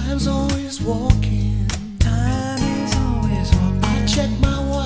Time's always walking. Time is always walking. I check my